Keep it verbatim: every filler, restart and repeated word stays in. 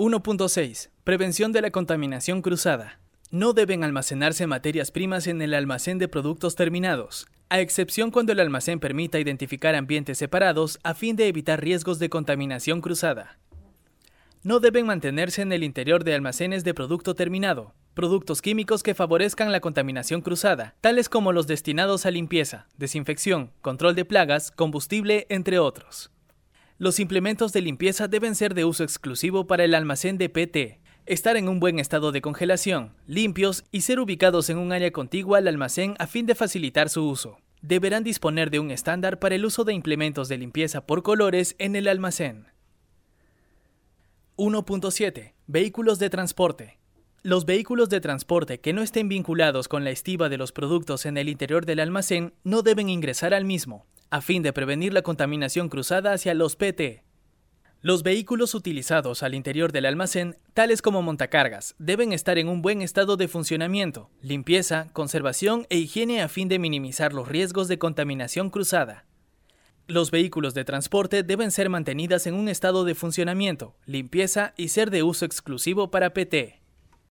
uno punto seis. Prevención de la contaminación cruzada. No deben almacenarse materias primas en el almacén de productos terminados, a excepción cuando el almacén permita identificar ambientes separados a fin de evitar riesgos de contaminación cruzada. No deben mantenerse en el interior de almacenes de producto terminado, productos químicos que favorezcan la contaminación cruzada, tales como los destinados a limpieza, desinfección, control de plagas, combustible, entre otros. Los implementos de limpieza deben ser de uso exclusivo para el almacén de P T, estar en un buen estado de congelación, limpios y ser ubicados en un área contigua al almacén a fin de facilitar su uso. Deberán disponer de un estándar para el uso de implementos de limpieza por colores en el almacén. uno punto siete. Vehículos de transporte. Los vehículos de transporte que no estén vinculados con la estiba de los productos en el interior del almacén no deben ingresar al mismo, a fin de prevenir la contaminación cruzada hacia los P T. Los vehículos utilizados al interior del almacén, tales como montacargas, deben estar en un buen estado de funcionamiento, limpieza, conservación e higiene a fin de minimizar los riesgos de contaminación cruzada. Los vehículos de transporte deben ser mantenidas en un estado de funcionamiento, limpieza y ser de uso exclusivo para P T.